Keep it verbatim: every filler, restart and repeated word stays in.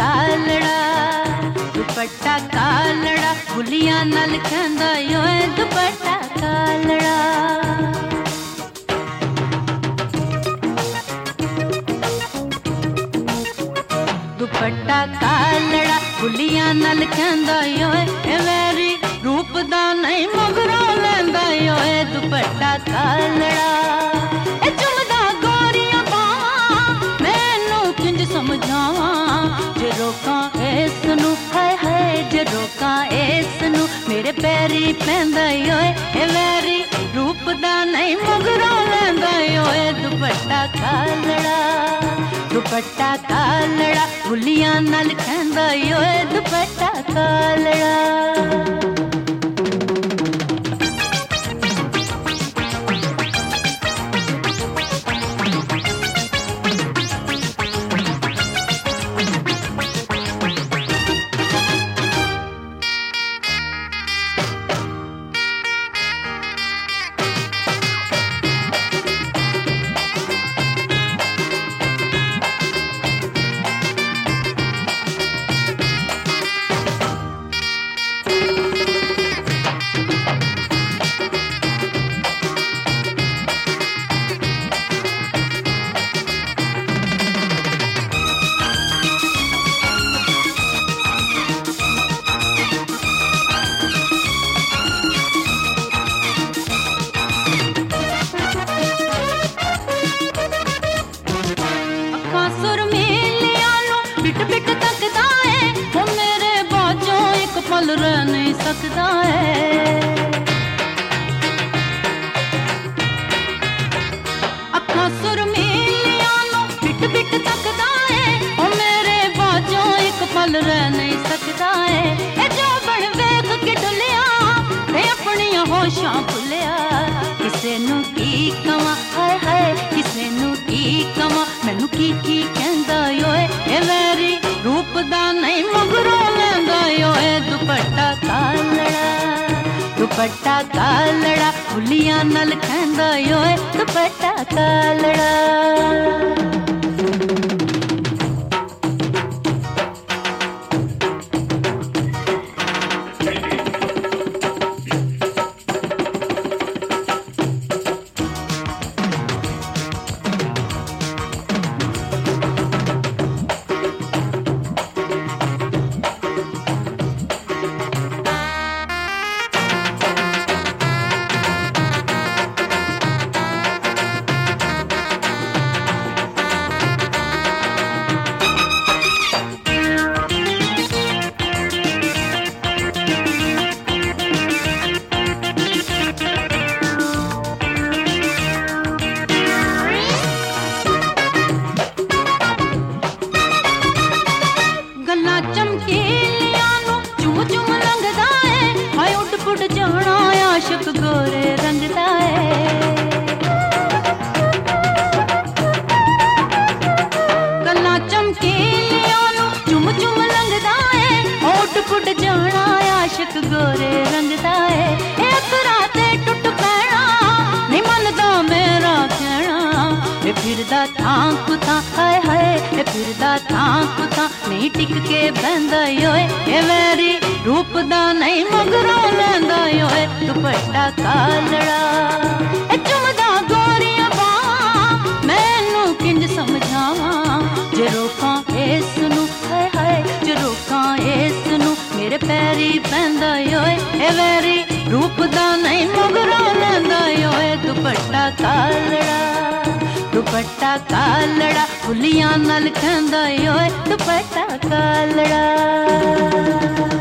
कालड़ा दुपट्टा कालड़ा बुलिया नाल कहंदा ओए दुपट्टा कालड़ा। दुपट्टा कालड़ा बुलिया नाल कहंदा ओए ए मेरी रूप दा नहीं मगरों लैंदा ओए दुपट्टा कालड़ा। ए चुमदा गोरियां बावां मैनू किंज समझावां जे रोकां इस नू हाय हाय जे रोकां इस नू मेरे पैरी पैंदा ओए ए मेरी रूप दा नहीं मगरों लैंदा ओए दुपट्टा कालड़ा। दुपट्टा कालड़ा बुलिया नाल कहंदा ओए दुपट्टा कालड़ा। बिट बिट तकदा है वो मेरे बाजों एक पल रह नहीं सकदा है। अखा सुरमीलियां नू बिट बिट तकदा है वो मेरे बाजों एक पल रह नहीं सकदा है। ए जो बन वेख के डुलिया ते अपनियां होशां भुलिया किसे नू की कवां हाय हाय किसे नू की कवां मैनू की की कहंदा ओए ए मेरी रूप दा नहीं मगरों लैंदा ओए दुपट्टा कालड़ा। दुपट्टा कालड़ा बुलिया नाल कहंदा ओए दुपट्टा कालड़ा। आशिक गोरे रंगदा है गल्लां चमकीलियां नू चुम चुम लंघदा है होठ फुट जाना आशिक गोरे रंगदा है। ए अखरां ते टुट पैना नहीं मनदा मेरा कहना ए फिरदा थां कुतां हाय हाय ए फिरदा थां कुतां नहीं टिक के बंदा ओए ए मेरी रूप दा नहीं मगरों लैंदा ओए दुपट्टा कालड़ा। ए चुमदा गोरियां बावां मैनू किंज समझावां जे रोकां इस नू हाय हाय जे रोकां इस नू मेरे पैरी पैंदा ओए ए मेरी रूप दा नहीं मगरों लैंदा ओए दुपट्टा कालड़ा। दुपट्टा कालड़ा बुलिया नाल कहंदा ओए दुपट्टा कालड़ा।